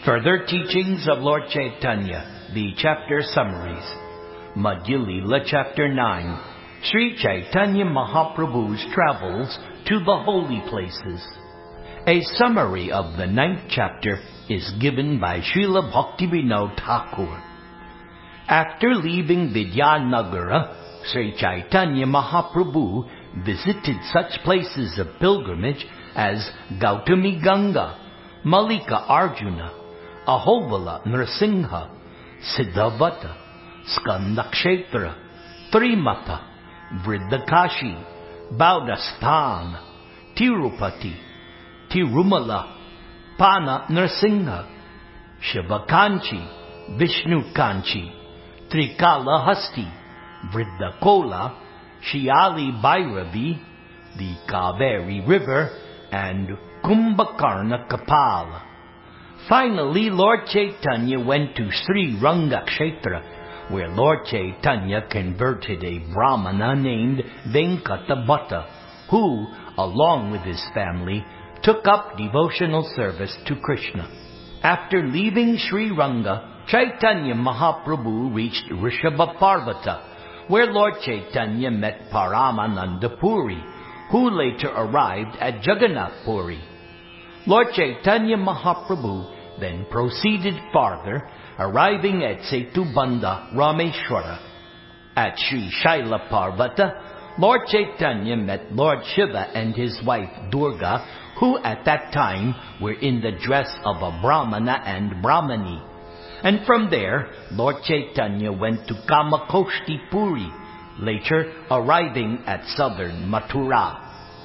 Further teachings of Lord Chaitanya, the chapter summaries. Madhya Leela chapter 9, Sri Chaitanya Mahaprabhu's travels to the holy places. A summary of the 9th chapter is given by Srila Bhaktivinoda Thakur. After leaving Vidyanagara, Sri Chaitanya Mahaprabhu visited such places of pilgrimage as Gautami Ganga, Malika Arjuna, Ahovala Nrsimha, Siddhavata, Skandakshetra, Trimata, Vriddakashi, Baudasthan, Tirupati, Tirumala, Pana Nrsimha, Shivakanchi, Vishnukanchi, Trikalahasti, Vriddakola, Shiali Bhairavi, the Kaveri River, and Kumbhakarna Kapala. Finally, Lord Chaitanya went to Sri Rangakshetra, where Lord Chaitanya converted a Brahmana named Venkatabhatta, who, along with his family, took up devotional service to Krishna. After leaving Sri Ranga, Chaitanya Mahaprabhu reached Rishabha Parvata, where Lord Chaitanya met Paramananda Puri, who later arrived at Jagannath Puri. Lord Chaitanya Mahaprabhu then proceeded farther, arriving at Setubandha Rameshwara. At Sri Shaila Parvata, Lord Chaitanya met Lord Shiva and his wife Durga, who at that time were in the dress of a Brahmana and Brahmani. And from there, Lord Chaitanya went to Kamakoshti Puri, later arriving at southern Mathura.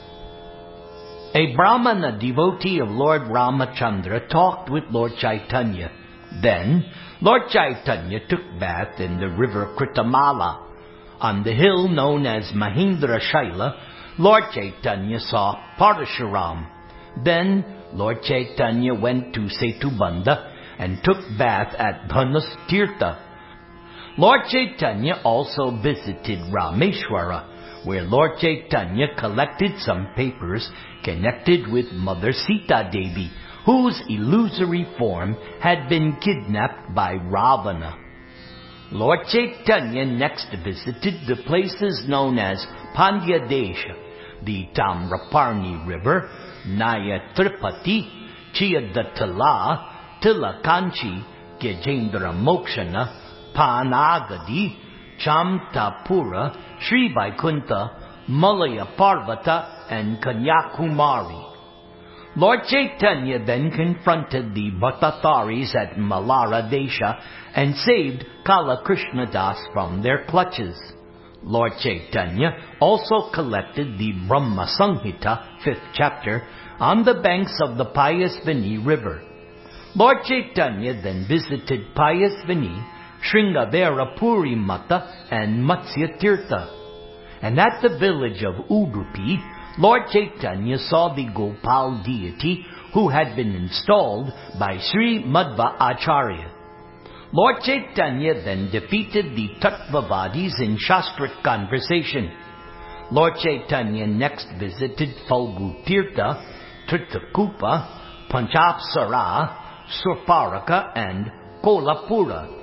A Brahmana devotee of Lord Ramachandra talked with Lord Chaitanya. Then, Lord Chaitanya took bath in the river Kritamala. On the hill known as Mahindra Shaila, Lord Chaitanya saw Parashuram. Then, Lord Chaitanya went to Setubandha and took bath at Dhanas Tirtha. Lord Chaitanya also visited Rameshwara, where Lord Chaitanya collected some papers connected with Mother Sita Devi, whose illusory form had been kidnapped by Ravana. Lord Chaitanya next visited the places known as Pandya Desha, the Tamraparni River, Naya Tripati, Chiyadatala, Tilakanchi, Gajendra Mokshana, Panagadi, Chamtapura, Sri Vaikuntha, Malaya Parvata, and Kanyakumari. Lord Chaitanya then confronted the Bhattataris at Malara Desha and saved Kala Krishna Das from their clutches. Lord Chaitanya also collected the Brahma Samhita, 5th chapter, on the banks of the Payasvini River. Lord Chaitanya then visited Payasvini, Sringavera Puri Mata, and Matsya Tirtha. And at the village of Udupi, Lord Chaitanya saw the Gopal deity who had been installed by Sri Madhva Acharya. Lord Chaitanya then defeated the Tattvavadis in Shastric conversation. Lord Chaitanya next visited Falgu Tirtha, Tirthakupa, Panchapsara, Surparaka, and Kolapura.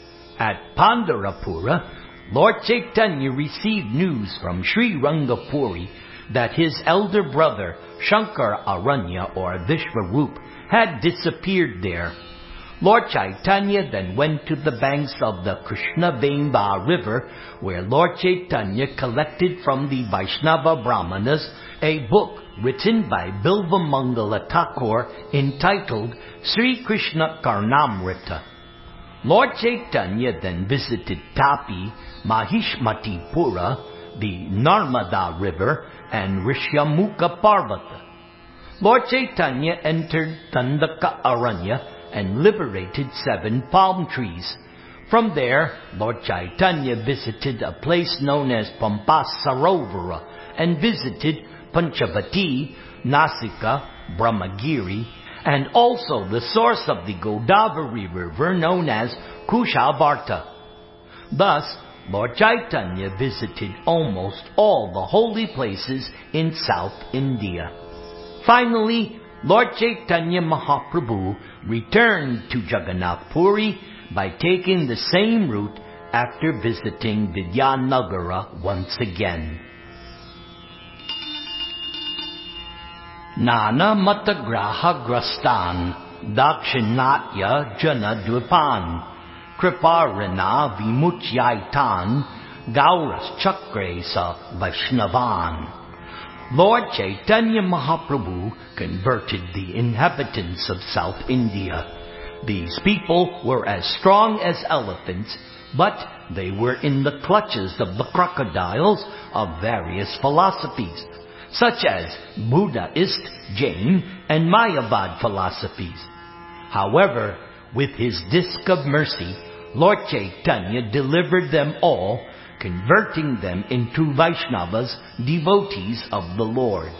At Pandarapura, Lord Chaitanya received news from Sri Rangapuri that his elder brother, Shankar Aranya or Vishwarup, had disappeared there. Lord Chaitanya then went to the banks of the Krishna Vemba River, where Lord Chaitanya collected from the Vaishnava Brahmanas a book written by Bilvamangala Thakur entitled Sri Krishna Karnamrita. Lord Chaitanya then visited Tapi, Mahishmati Pura, the Narmada River, and Rishyamukha Parvata. Lord Chaitanya entered Tandaka Aranya and liberated 7 palm trees. From there, Lord Chaitanya visited a place known as Pampasarovara and visited Panchavati, Nasika, Brahmagiri, and also the source of the Godavari River known as Kushavarta. Thus, Lord Chaitanya visited almost all the holy places in South India. Finally, Lord Chaitanya Mahaprabhu returned to Jagannath Puri by taking the same route after visiting Vidyanagara once again. Nana Matagraha Grastan Dakshinatya Jana Dvipan Kriparana Vimuchyaitan Gauras Chakre Sa Vaishnavan. Lord Chaitanya Mahaprabhu converted the inhabitants of South India. These people were as strong as elephants, but they were in the clutches of the crocodiles of various philosophies, such as Buddhist, Jain, and Mayavad philosophies. However, with his disc of mercy, Lord Chaitanya delivered them all, converting them into Vaishnavas, devotees of the Lord.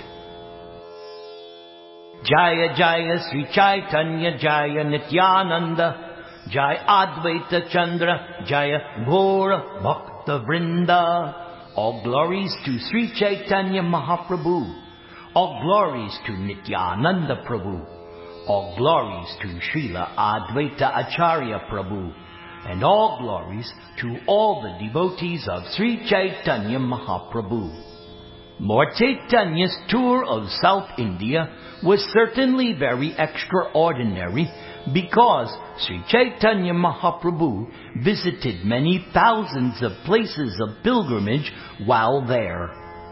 Jaya Jaya Sri Chaitanya Jaya Nityananda Jaya Advaita Chandra Jaya Gaura Bhakta Vrinda. All glories to Sri Chaitanya Mahaprabhu. All glories to Nityananda Prabhu. All glories to Srila Advaita Acharya Prabhu. And all glories to all the devotees of Sri Chaitanya Mahaprabhu. Lord Chaitanya's tour of South India was certainly very extraordinary because Sri Chaitanya Mahaprabhu visited many thousands of places of pilgrimage while there.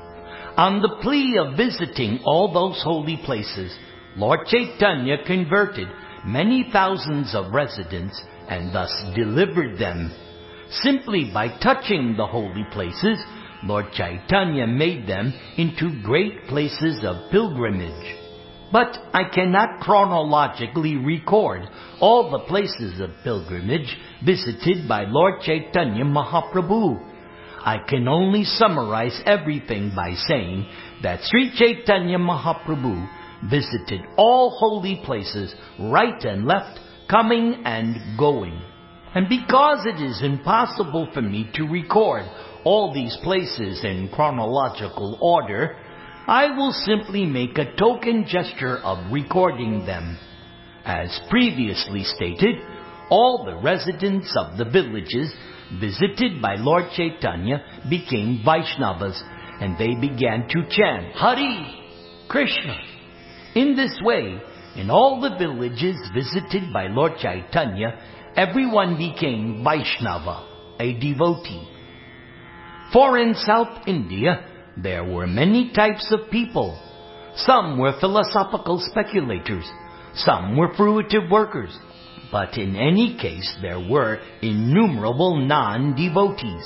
On the plea of visiting all those holy places, Lord Chaitanya converted many thousands of residents and thus delivered them. Simply by touching the holy places, Lord Chaitanya made them into great places of pilgrimage. But I cannot chronologically record all the places of pilgrimage visited by Lord Chaitanya Mahaprabhu. I can only summarize everything by saying that Sri Chaitanya Mahaprabhu visited all holy places right and left, coming and going. And because it is impossible for me to record all these places in chronological order, I will simply make a token gesture of recording them. As previously stated, all the residents of the villages visited by Lord Chaitanya became Vaishnavas, and they began to chant Hari Krishna. In this way, in all the villages visited by Lord Chaitanya, everyone became Vaishnava, a devotee. For in South India, there were many types of people. Some were philosophical speculators, some were fruitive workers, but in any case there were innumerable non-devotees.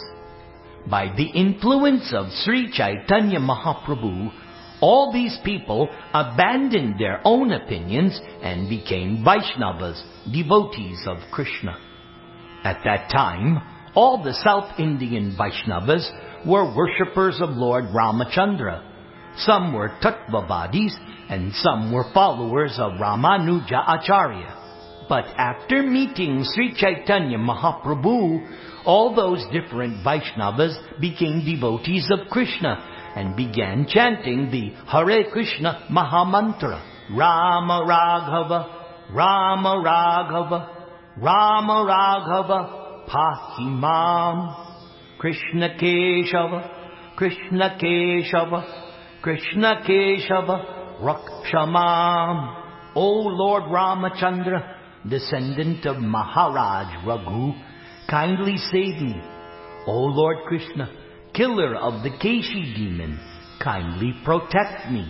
By the influence of Sri Chaitanya Mahaprabhu, all these people abandoned their own opinions and became Vaishnavas, devotees of Krishna. At that time, all the South Indian Vaishnavas were worshippers of Lord Ramachandra. Some were Tattvavadis and some were followers of Ramanuja Acharya. But after meeting Sri Chaitanya Mahaprabhu, all those different Vaishnavas became devotees of Krishna and began chanting the Hare Krishna Mahamantra. Rama Raghava, Rama Raghava, Rama Raghava, Pahimam. Krishna Keshava, Krishna Keshava, Krishna Keshava, Rakshamam. O Lord Ramachandra, descendant of Maharaj Raghu, kindly save me. O Lord Krishna, killer of the Keshi demon, kindly protect me.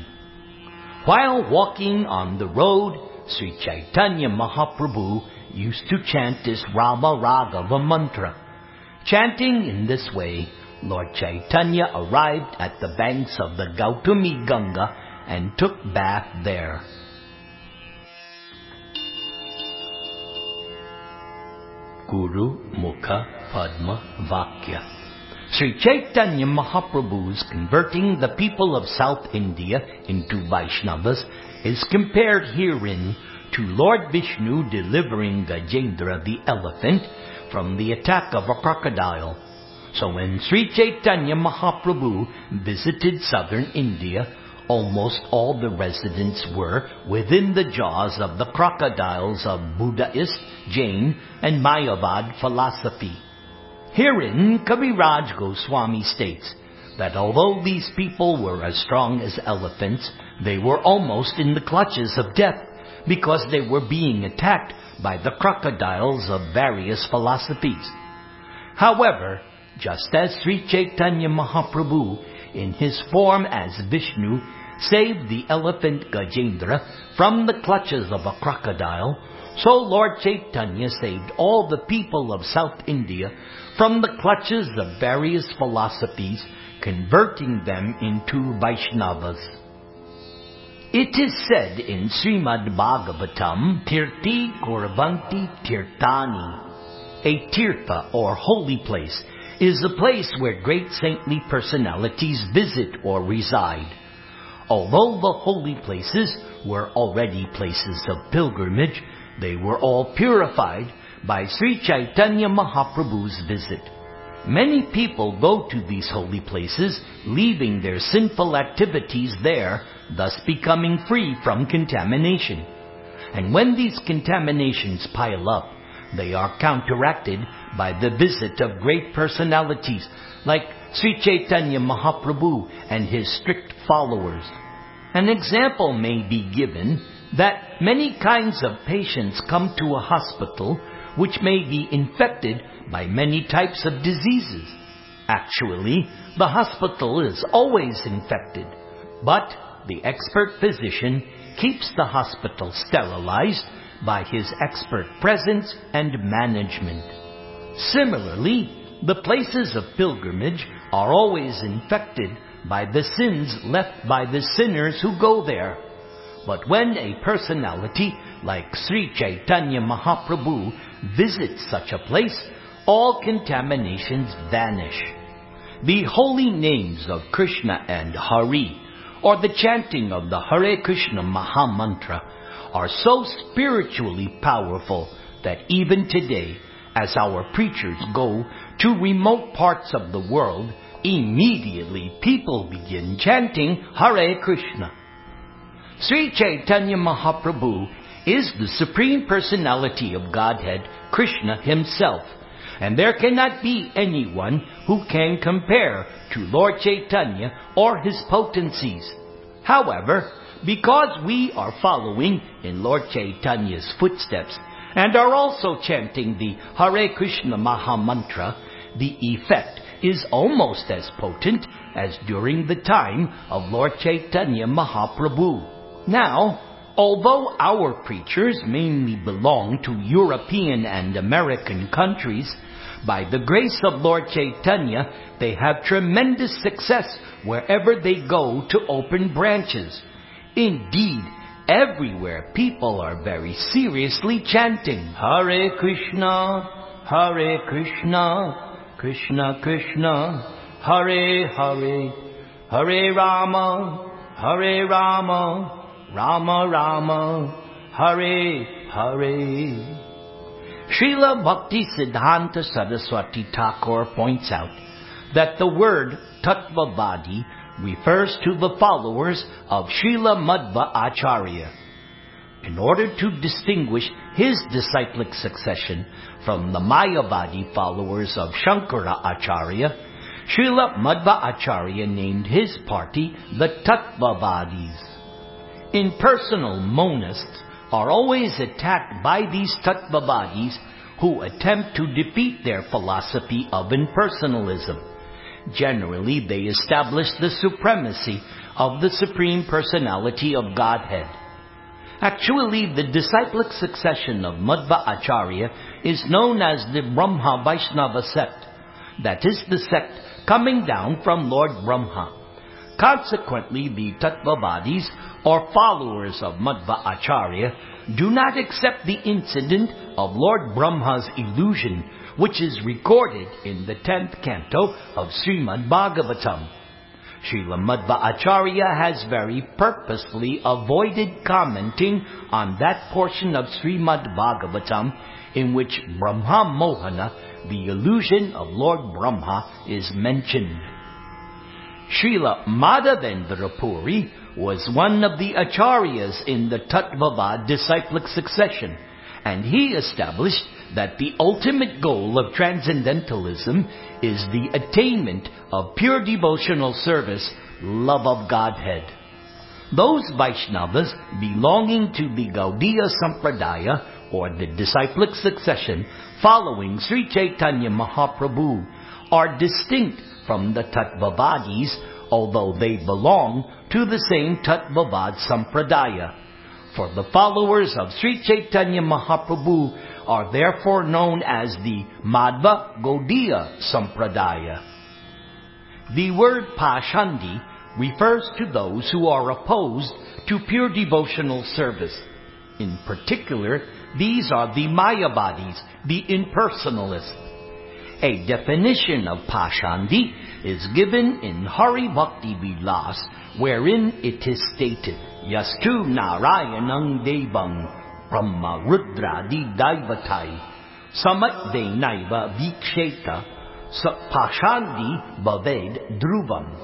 While walking on the road, Sri Chaitanya Mahaprabhu used to chant this Rama Raghava mantra. Chanting in this way, Lord Chaitanya arrived at the banks of the Gautami Ganga and took bath there. Guru Mukha Padma Vakya. Sri Chaitanya Mahaprabhu's converting the people of South India into Vaishnavas is compared herein to Lord Vishnu delivering Gajendra the elephant from the attack of a crocodile. So when Sri Chaitanya Mahaprabhu visited southern India, almost all the residents were within the jaws of the crocodiles of Buddhist, Jain, and Mayavad philosophy. Herein, Kaviraj Goswami states that although these people were as strong as elephants, they were almost in the clutches of death because they were being attacked by the crocodiles of various philosophies. However, just as Sri Chaitanya Mahaprabhu, in his form as Vishnu, saved the elephant Gajendra from the clutches of a crocodile, so Lord Chaitanya saved all the people of South India from the clutches of various philosophies, converting them into Vaishnavas. It is said in Srimad Bhagavatam, Tirthi Kurvanti Tirthani. A tirtha, or holy place, is a place where great saintly personalities visit or reside. Although the holy places were already places of pilgrimage, they were all purified by Sri Chaitanya Mahaprabhu's visit. Many people go to these holy places, leaving their sinful activities there, thus becoming free from contamination. And when these contaminations pile up, they are counteracted by the visit of great personalities like Sri Chaitanya Mahaprabhu and his strict followers. An example may be given that many kinds of patients come to a hospital which may be infected by many types of diseases. Actually, the hospital is always infected, but the expert physician keeps the hospital sterilized by his expert presence and management. Similarly, the places of pilgrimage are always infected by the sins left by the sinners who go there. But when a personality like Sri Chaitanya Mahaprabhu visits such a place, all contaminations vanish. The holy names of Krishna and Hari, or the chanting of the Hare Krishna Maha Mantra, are so spiritually powerful that even today, as our preachers go to remote parts of the world, immediately people begin chanting Hare Krishna. Sri Chaitanya Mahaprabhu is the Supreme Personality of Godhead, Krishna himself, and there cannot be anyone who can compare to Lord Chaitanya or his potencies. However, because we are following in Lord Chaitanya's footsteps and are also chanting the Hare Krishna Maha Mantra, the effect is almost as potent as during the time of Lord Chaitanya Mahaprabhu. Now, although our preachers mainly belong to European and American countries, by the grace of Lord Chaitanya, they have tremendous success wherever they go to open branches. Indeed, everywhere people are very seriously chanting Hare Krishna, Hare Krishna, Krishna Krishna, Hare Hare, Hare Rama, Hare Rama, Rama Rama, Hare Hare. Srila Bhakti Siddhanta Saraswati Thakur points out that the word Tattvavadi refers to the followers of Srila Madhva Acharya. In order to distinguish his disciplic succession from the Mayavadi followers of Shankara Acharya, Srila Madhva Acharya named his party the Tattvavadis. Impersonal monists are always attacked by these Tattvavadis who attempt to defeat their philosophy of impersonalism. Generally, they establish the supremacy of the Supreme Personality of Godhead. Actually, the disciplic succession of Madhva Acharya is known as the Brahma Vaishnava sect. That is the sect coming down from Lord Brahma. Consequently, the Tattvavadis, or followers of Madhva Acharya, do not accept the incident of Lord Brahma's illusion, which is recorded in the 10th canto of Srimad Bhagavatam. Srila Madhva Acharya has very purposefully avoided commenting on that portion of Srimad Bhagavatam in which Brahma Mohana, the illusion of Lord Brahma, is mentioned. Srila Madhavendra Puri was one of the acharyas in the Tattvavad disciplic succession, and he established that the ultimate goal of transcendentalism is the attainment of pure devotional service, love of Godhead. Those Vaishnavas belonging to the Gaudiya Sampradaya, or the disciplic succession following Sri Chaitanya Mahaprabhu, are distinct from the Tattvavadis, although they belong to the same Tattvavad Sampradaya. For the followers of Sri Chaitanya Mahaprabhu are therefore known as the Madhva Gaudiya Sampradaya. The word Pashandi refers to those who are opposed to pure devotional service. In particular, these are the Mayavadis, the impersonalists. A definition of Pashandi is given in Hari Bhakti Vilas, wherein it is stated, Yastu Narayanang Devang Brahma Rudra Di Daivatai Samat Venaiva Viksheta Pashandi Bhaved Dhruvam.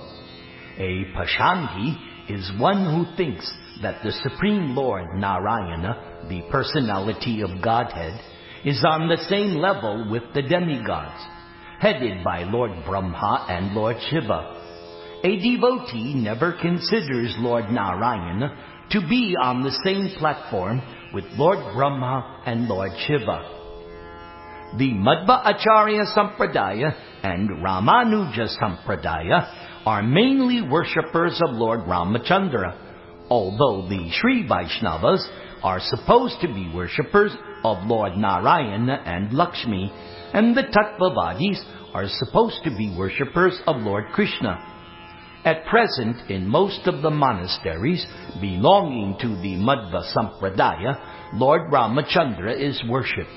A Pashandi is one who thinks that the Supreme Lord Narayana, the personality of Godhead, is on the same level with the demigods, headed by Lord Brahma and Lord Shiva. A devotee never considers Lord Narayana to be on the same platform with Lord Brahma and Lord Shiva. The Madhva Acharya Sampradaya and Ramanuja Sampradaya are mainly worshippers of Lord Ramachandra, although the Sri Vaishnavas are supposed to be worshippers of Lord Narayana and Lakshmi, and the Tattvavadis are supposed to be worshippers of Lord Krishna. At present, in most of the monasteries belonging to the Madhva Sampradaya, Lord Ramachandra is worshipped.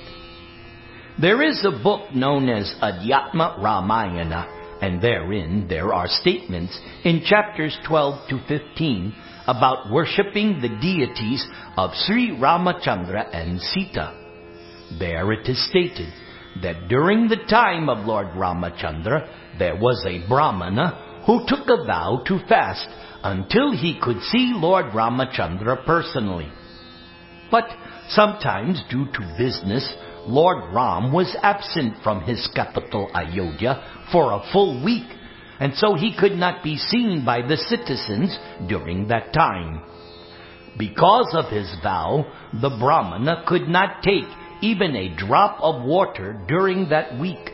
There is a book known as Adhyatma Ramayana, and therein there are statements in chapters 12 to 15 about worshipping the deities of Sri Ramachandra and Sita. There it is stated that during the time of Lord Ramachandra, there was a Brahmana who took a vow to fast until he could see Lord Ramachandra personally. But sometimes, due to business, Lord Ram was absent from his capital Ayodhya for a full week, and so he could not be seen by the citizens during that time. Because of his vow, the Brahmana could not take even a drop of water during that week.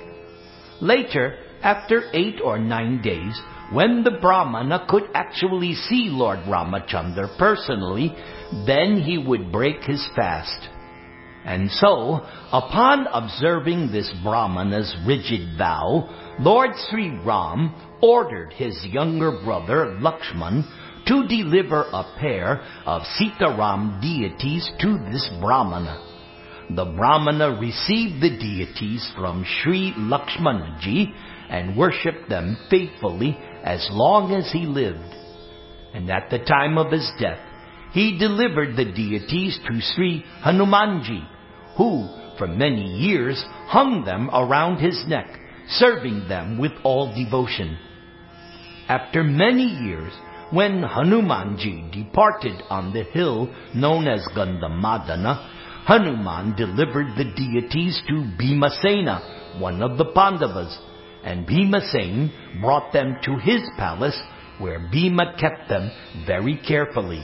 Later, after 8 or 9 days, when the Brahmana could actually see Lord Ramachandra personally, then he would break his fast. And so, upon observing this Brahmana's rigid vow, Lord Sri Ram ordered his younger brother Lakshman to deliver a pair of Sitaram deities to this Brahmana. The Brahmana received the deities from Sri Lakshmanaji and worshipped them faithfully as long as he lived. And at the time of his death, he delivered the deities to Sri Hanumanji, who for many years hung them around his neck, serving them with all devotion. After many years, when Hanumanji departed on the hill known as Gandhamadana, Hanuman delivered the deities to Bhimasena, one of the Pandavas, and Bhimasena brought them to his palace, where Bhima kept them very carefully.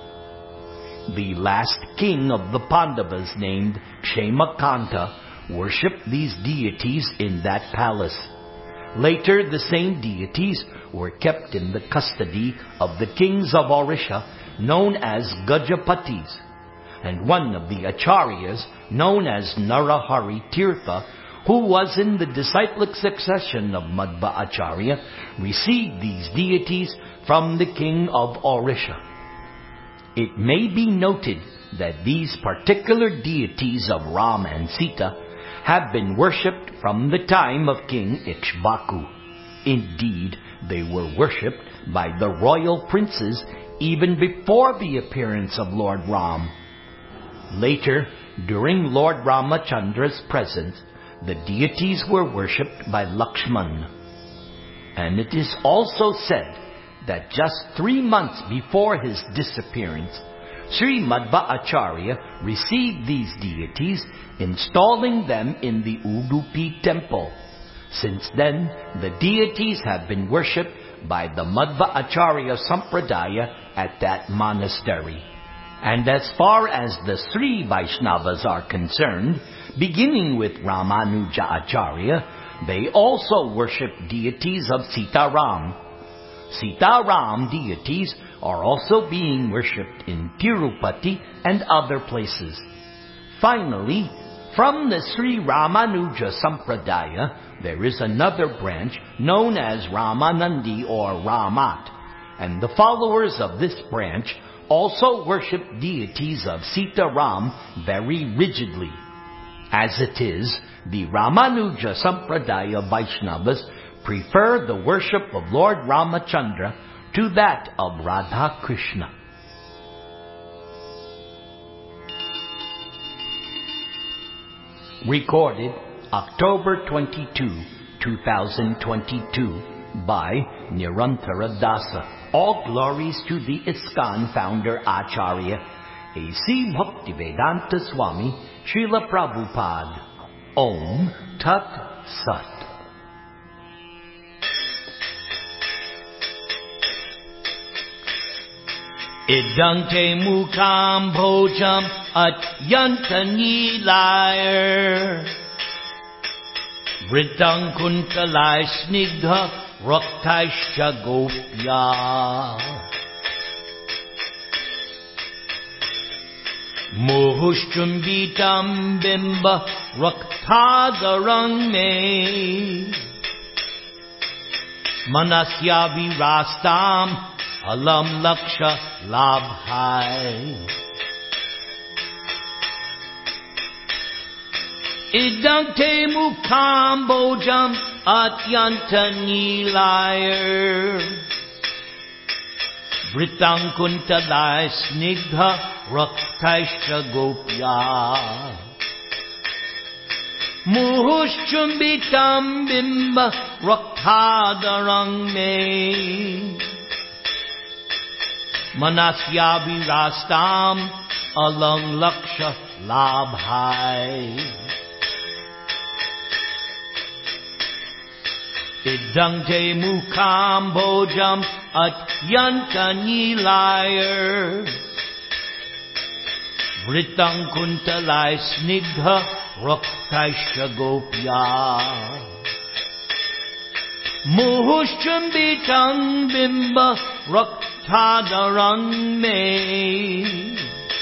The last king of the Pandavas, named Kshemakanta, worshipped these deities in that palace. Later, the same deities were kept in the custody of the kings of Orisha, known as Gajapatis, and one of the acharyas, known as Narahari Tirtha, who was in the disciplic succession of Madhva Acharya, received these deities from the king of Orisha. It may be noted that these particular deities of Ram and Sita have been worshipped from the time of King Ikshvaku. Indeed, they were worshipped by the royal princes even before the appearance of Lord Ram. Later, during Lord Ramachandra's presence, the deities were worshipped by Lakshman. And it is also said that just 3 months before his disappearance, Sri Madhvacharya received these deities, installing them in the Udupi temple. Since then, the deities have been worshipped by the Madhvacharya Sampradaya at that monastery. And as far as the Sri Vaishnavas are concerned, beginning with Ramanuja Acharya, they also worship deities of Sitaram. Sitaram deities are also being worshipped in Tirupati and other places. Finally, from the Sri Ramanuja Sampradaya, there is another branch known as Ramanandi or Ramat, and the followers of this branch also worship deities of Sitaram very rigidly. As it is, the Ramanuja Sampradaya Vaishnavas prefer the worship of Lord Ramachandra to that of Radha Krishna. Recorded October 22, 2022 by Nirantara Dasa. All glories to the ISKCON founder Acharya A.C. Bhaktivedanta Swami Srila Prabhupada. Om Tat Sat. Idante mukam bhojam atyanta nilayar Vritam kuntalai snigdha raktaishya gopya Muhushchumbitam bimba rakthadarang me Manasya virastam alam laksha labhai Idante mukam bojam atyanta nilayar Vritam kuntalai snigdha raktaishya gopya Muhushchumbitam bimba rakthadarang me Manasya virastam alang laksha labhai Idante mukam bojam atyanta nilayar Vritam kuntalai snigdha raktaishya gopya Muhushchumbitam bimba raktadarang me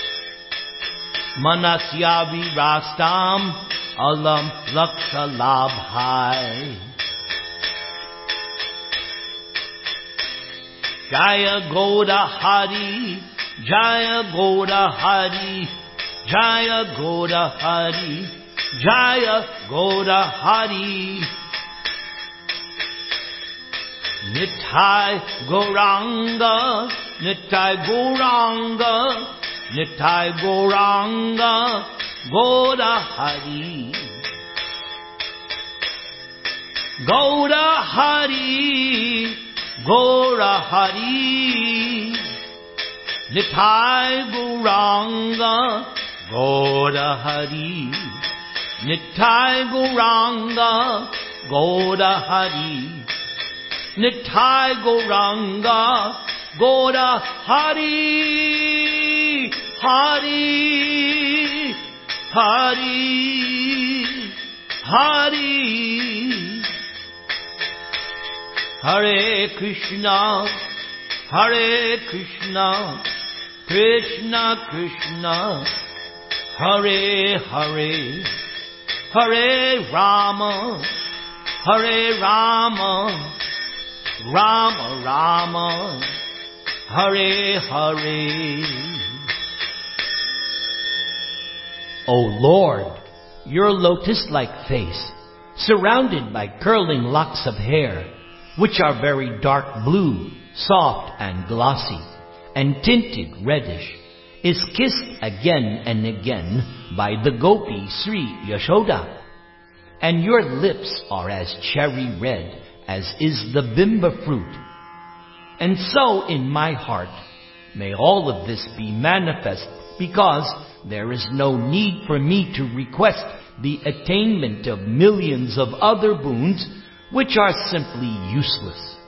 Manasya virastam alam laksha labhai Jaya Goda Hari, Jaya Goda Hari, Jaya Goda Hari, Jaya Goda Hari. Nitai Gauranga, Nitai Gauranga, Nitai Gauranga, Goda Hari. Goda Hari, Gaura Hari, Nitai Gauranga, Goda Hari, Nitai Gauranga, Goda Hari, Nitai Gauranga, Goda Hari, Hari, Hari, Hari. Hare Krishna, Hare Krishna, Krishna Krishna, Hare Hare, Hare Rama, Hare Rama, Rama Rama, Hare Hare. O Lord, your lotus-like face, surrounded by curling locks of hair, which are very dark blue, soft and glossy, and tinted reddish, is kissed again and again by the gopi Sri Yashoda. And your lips are as cherry red as is the bimba fruit. And so in my heart, may all of this be manifest, because there is no need for me to request the attainment of millions of other boons which are simply useless.